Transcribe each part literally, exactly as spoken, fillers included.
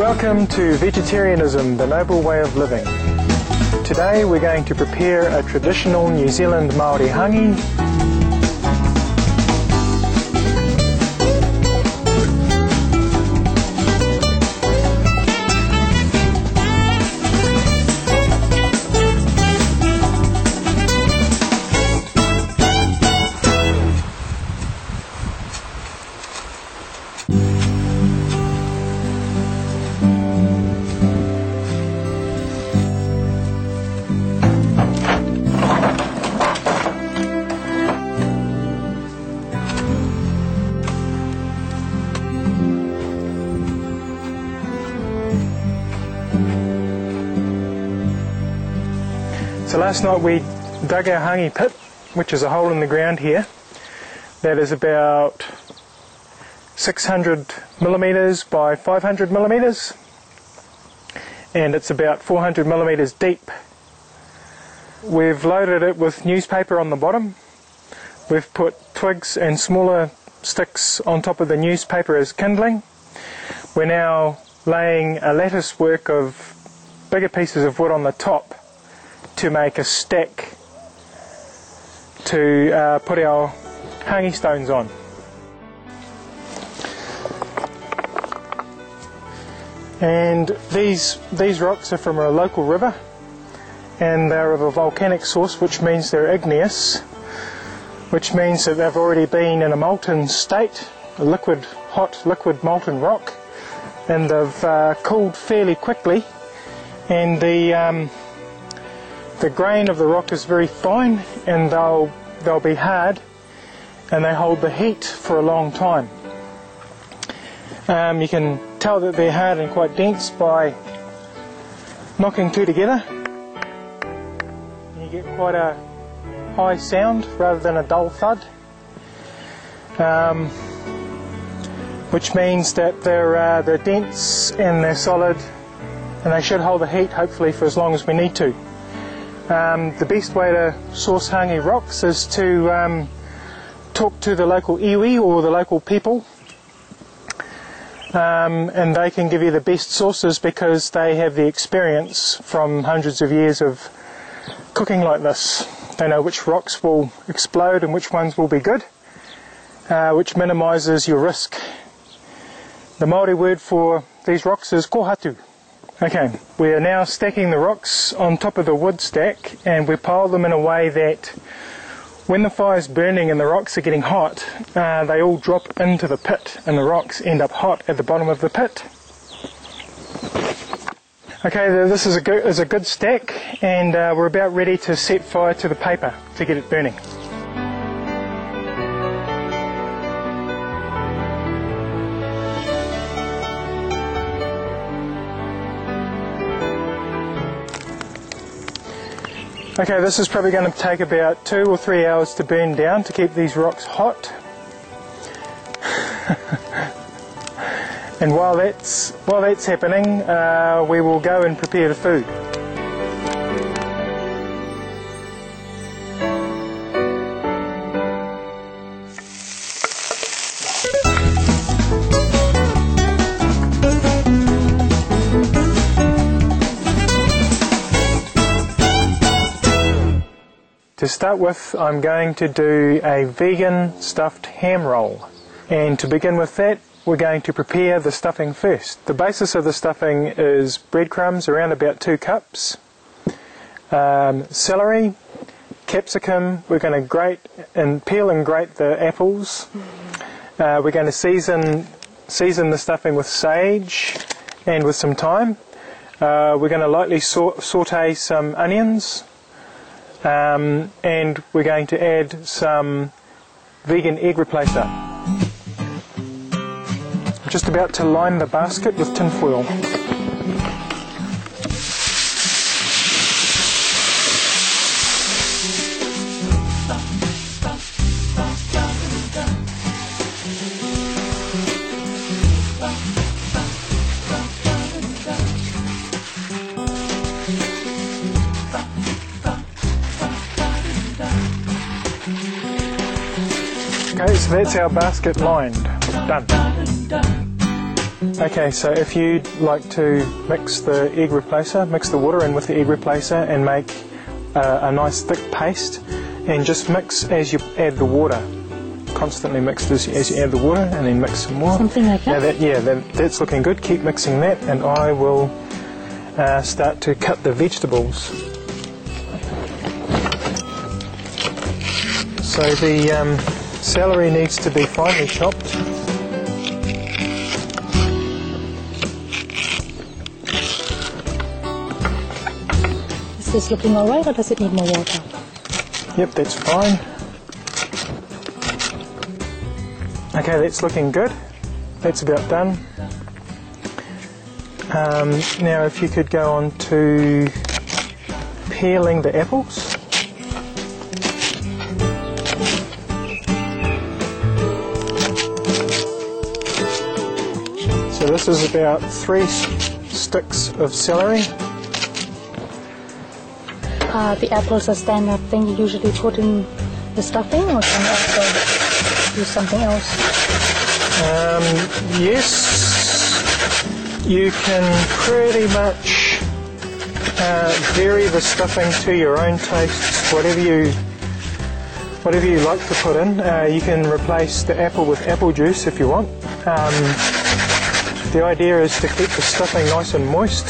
Welcome to Vegetarianism, the Noble Way of Living. Today we're going to prepare a traditional New Zealand Māori hangi. So last night we dug our hangi pit, which is a hole in the ground here, that is about six hundred millimetres by five hundred millimetres, and it's about four hundred millimetres deep. We've loaded it with newspaper on the bottom. We've put twigs and smaller sticks on top of the newspaper as kindling. We're now laying a lattice work of bigger pieces of wood on the top to make a stack to uh, put our hangi stones on. And these these rocks are from a local river, and they're of a volcanic source, which means they're igneous, which means that they've already been in a molten state, a liquid, hot liquid molten rock, and they've uh, cooled fairly quickly, and the um, The grain of the rock is very fine, and they'll, they'll be hard, and they hold the heat for a long time. Um, you can tell that they're hard and quite dense by knocking two together. You get quite a high sound rather than a dull thud, um, which means that they're, uh, they're dense and they're solid, and they should hold the heat hopefully for as long as we need to. Um, the best way to source hangi rocks is to um, talk to the local iwi or the local people, um, and they can give you the best sources because they have the experience from hundreds of years of cooking like this. They know which rocks will explode and which ones will be good, uh, which minimises your risk. The Māori word for these rocks is kohatu. Okay, we are now stacking the rocks on top of the wood stack, and we pile them in a way that when the fire's burning and the rocks are getting hot, uh, they all drop into the pit and the rocks end up hot at the bottom of the pit. Okay, this is a good, is a good stack, and uh, we're about ready to set fire to the paper to get it burning. Okay, this is probably going to take about two or three hours to burn down to keep these rocks hot. And while that's while that's happening, uh, we will go and prepare the food. To start with, I'm going to do a vegan stuffed ham roll, and to begin with that we're going to prepare the stuffing first. The basis of the stuffing is breadcrumbs, around about two cups, um, celery, capsicum. We're going to grate and peel and grate the apples. Uh, we're going to season season the stuffing with sage and with some thyme. Uh, we're going to lightly sau- saute some onions. Um, and we're going to add some vegan egg replacer. I'm just about to line the basket with tin foil. Okay, so that's our basket lined. Done. Okay, so if you'd like to mix the egg replacer, mix the water in with the egg replacer and make uh, a nice thick paste, and just mix as you add the water. Constantly mix this as you add the water and then mix some more. Something like that? Now that yeah, that, that's looking good. Keep mixing that and I will uh, start to cut the vegetables. So the um, celery needs to be finely chopped. Is this looking alright or does it need more water? Yep, that's fine. Okay, that's looking good. That's about done. Um, now if you could go on to peeling the apples. So this is about three sticks of celery. Uh, the apples are standard thing you usually put in the stuffing, or can you also use something else? Um, yes, you can pretty much uh, vary the stuffing to your own tastes, whatever you whatever you like to put in. Uh, you can replace the apple with apple juice if you want. Um, the idea is to keep the stuffing nice and moist,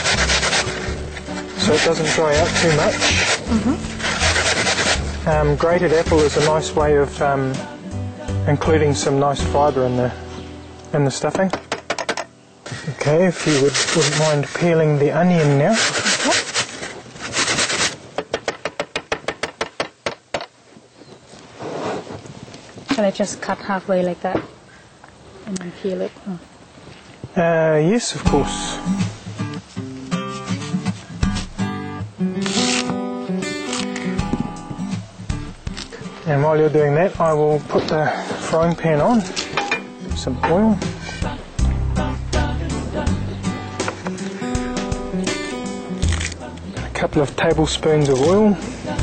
so it doesn't dry out too much. Mm-hmm. um, grated apple is a nice way of um, including some nice fibre in the in the stuffing. Okay, if you would, wouldn't mind peeling the onion now. Okay. Can I just cut halfway like that and then peel it? Oh. Uh, yes, of course. And while you're doing that, I will put the frying pan on, some oil. A couple of tablespoons of oil.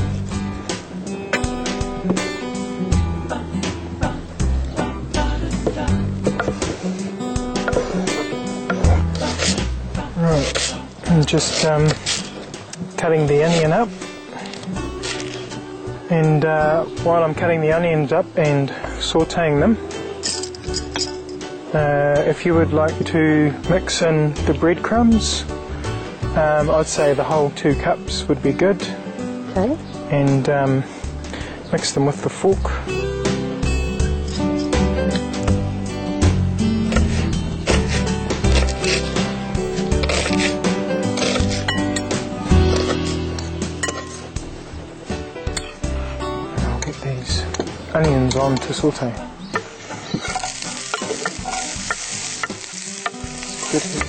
Right, and just um, cutting the onion up. And uh, while I'm cutting the onions up and sautéing them, uh, if you would like to mix in the breadcrumbs, um, I'd say the whole two cups would be good. Okay. And um, mix them with the fork. These onions on to saute. Good.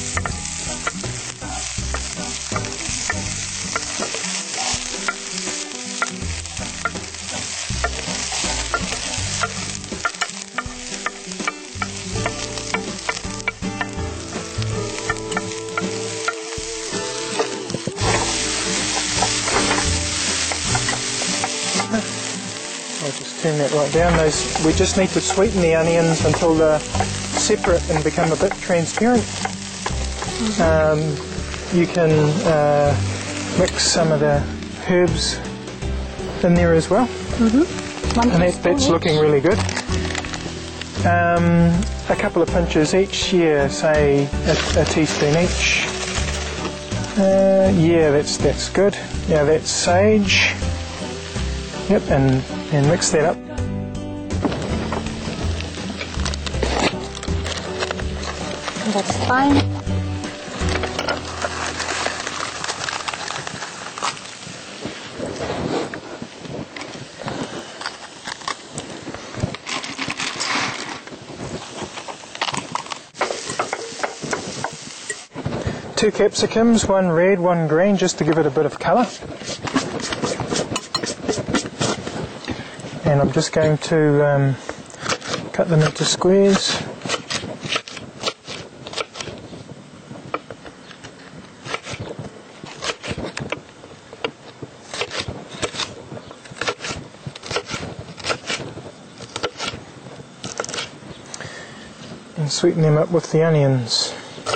I'll just turn that right down. Those, we just need to sweeten the onions until they're separate and become a bit transparent. Mm-hmm. Um, you can uh, mix some of the herbs in there as well. Mm-hmm. And that, that's looking really good. Um, a couple of pinches each, yeah, say a, a teaspoon each. Uh, yeah, that's that's good. Yeah, that's sage. Yep, and, and mix that up. That's fine. Two capsicums, one red, one green, just to give it a bit of colour. And I'm just going to um, cut them into squares. and sweeten them up with the onions.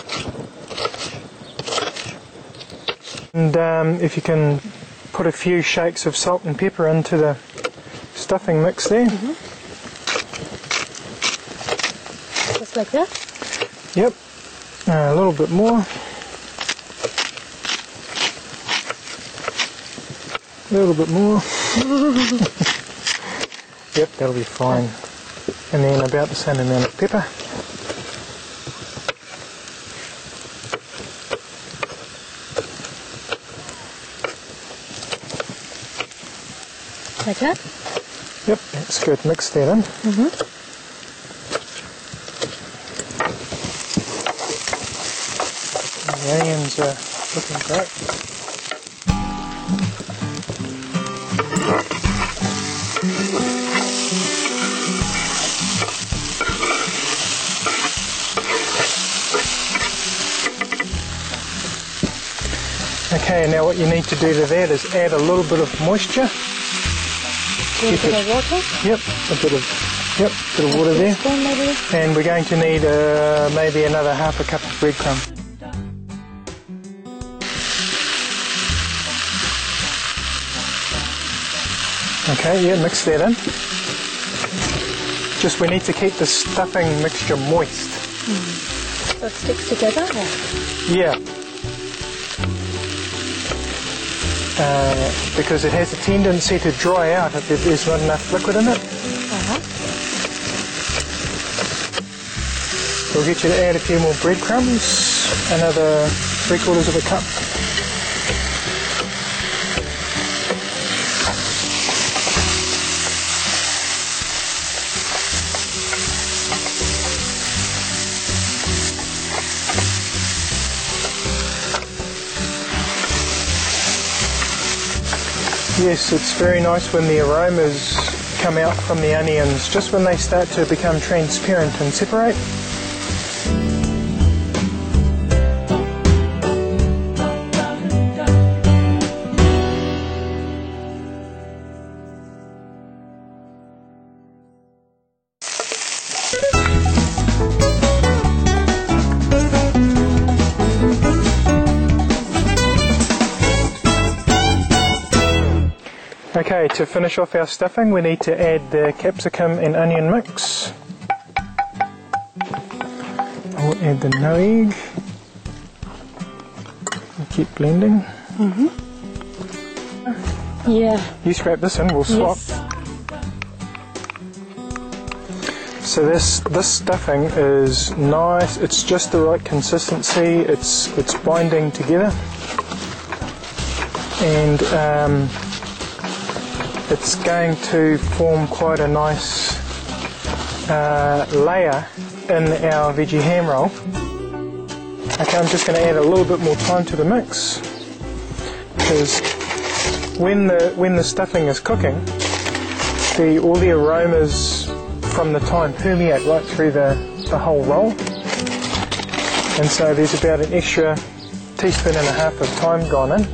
And um, if you can put a few shakes of salt and pepper into the stuffing mix there. Mm-hmm. Just like that? Yep. Uh, a little bit more. A little bit more. Yep, that'll be fine. And then about the same amount of pepper. Like that? Yep, that's good. Mix that in. Mm-hmm. The onions are looking great. Okay, now what you need to do to that is add a little bit of moisture. A little bit of water? Yep, a bit of, yep, bit of water there. Spoon maybe? And we're going to need uh, maybe another half a cup of breadcrumb. Okay, yeah, mix that in. Just we need to keep the stuffing mixture moist. Mm. So it sticks together? Or? Yeah. Uh, because it has a tendency to dry out if there's not enough liquid in it. Uh-huh. We'll get you to add a few more breadcrumbs, another three quarters of a cup. Yes, it's very nice when the aromas come out from the onions, just when they start to become transparent and separate. Okay, to finish off our stuffing we need to add the capsicum and onion mix. I'll add the nui. Keep blending. Mm-hmm. Yeah. You scrape this in, we'll swap. Yes. So this this stuffing is nice, it's just the right consistency, it's it's binding together. And um, it's going to form quite a nice uh, layer in our veggie ham roll. Okay, I'm just going to add a little bit more time to the mix because when the when the stuffing is cooking, the all the aromas from the thyme permeate right through the, the whole roll, and so there's about an extra teaspoon and a half of thyme gone in.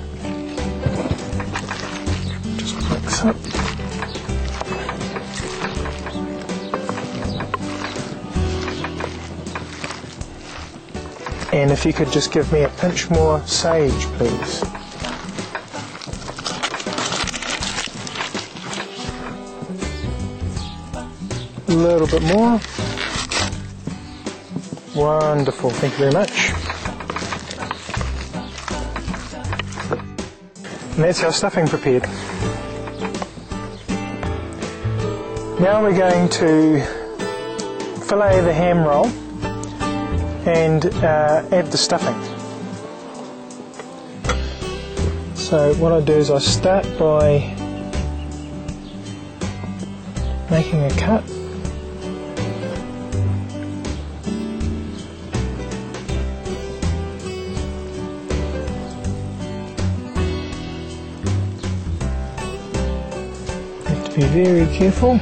Mix up. And if you could just give me a pinch more sage, please. A little bit more. Wonderful, thank you very much. And that's our stuffing prepared. Now we're going to fillet the ham roll and uh, add the stuffing. So what I do is I start by making a cut. Have to be very careful.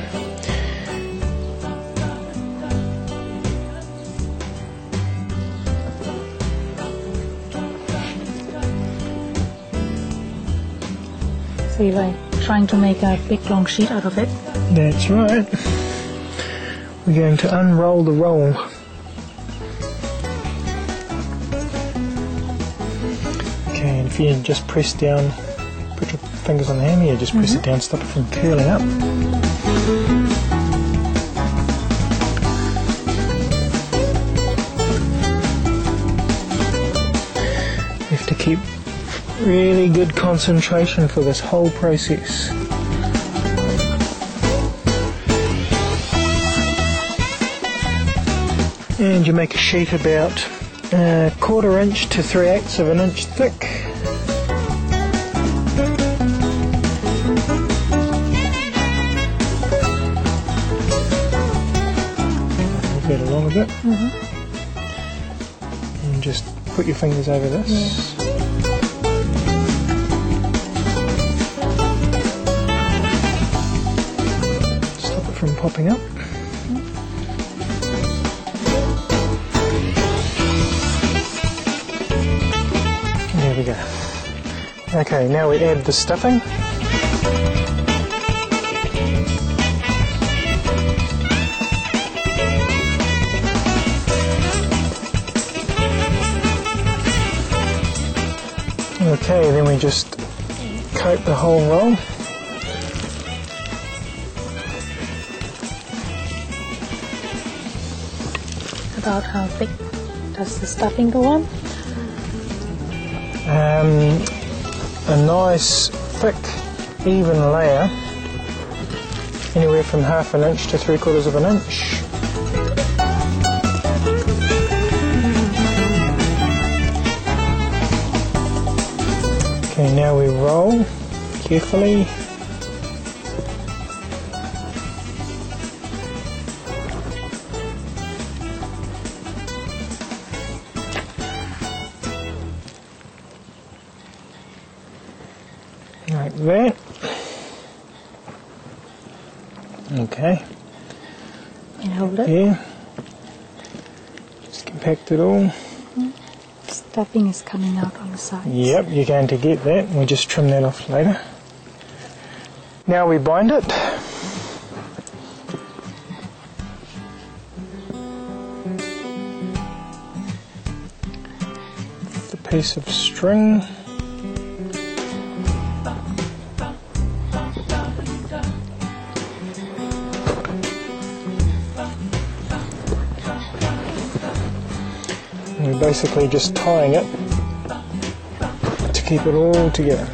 So you're like trying to make a big long sheet out of it? That's right. We're going to unroll the roll. if you just press down, put your fingers on the hammer, you just press mm-hmm. it down, stop it from curling up. You have to keep really good concentration for this whole process. And you make a sheet about a quarter inch to three eighths of an inch thick. Move that along a bit. Mm-hmm. And just put your fingers over this. Yeah. Stop it from popping up. There we go. Okay, now we add the stuffing. Okay, then we just coat the whole roll. About how thick does the stuffing go on? Um, a nice, thick, even layer, anywhere from half an inch to three quarters of an inch. Okay, now we roll carefully. Like that. Okay. And hold it. Yeah. Just compact it all. Stuffing is coming out on the sides. Yep, you're going to get that. We'll just trim that off later. Now we bind it. The piece of string. We're basically just tying it to keep it all together.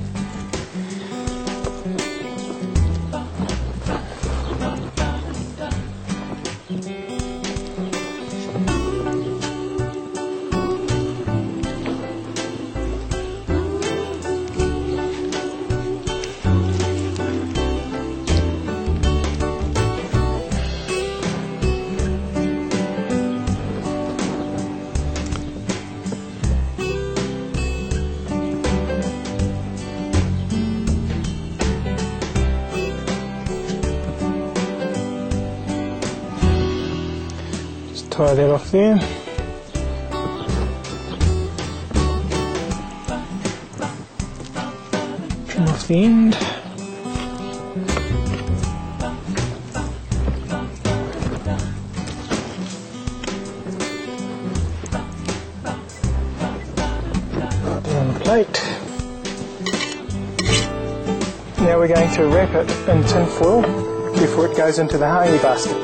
Tie that off there. Trim off the end. Put that on the plate. Now we're going to wrap it in tin foil before it goes into the hangi basket.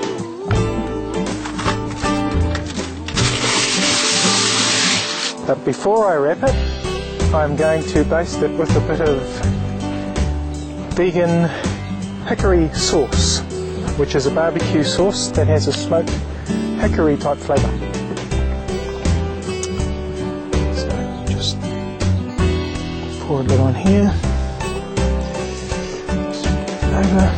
But before I wrap it, I'm going to baste it with a bit of vegan hickory sauce, which is a barbecue sauce that has a smoked hickory type flavour. So just pour a bit on here, over.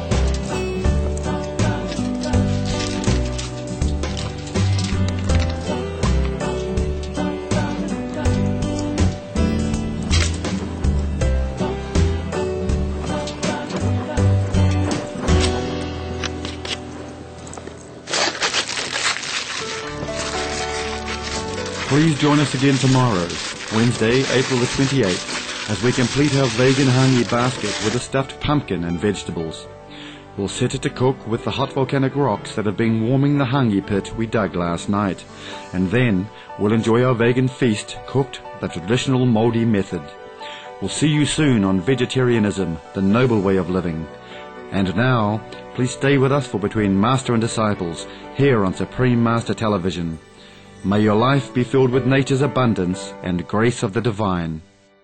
Please join us again tomorrow, Wednesday, April the twenty-eighth, as we complete our vegan hangi basket with a stuffed pumpkin and vegetables. We'll set it to cook with the hot volcanic rocks that have been warming the hangi pit we dug last night, and then we'll enjoy our vegan feast cooked the traditional Māori method. We'll see you soon on Vegetarianism, the Noble Way of Living. And now, please stay with us for Between Master and Disciples, here on Supreme Master Television. May your life be filled with nature's abundance and grace of the divine.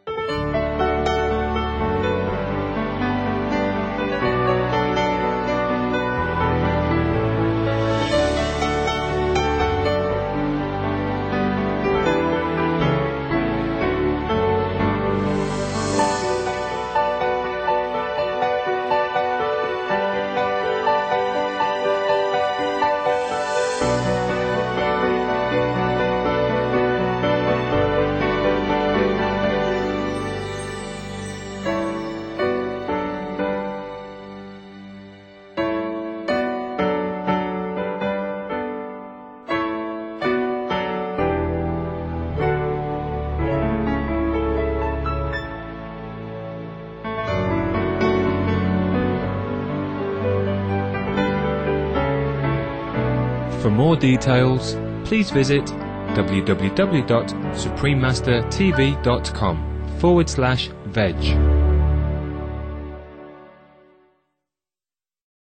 For more details, please visit w w w dot supreme master t v dot com forward slash veg.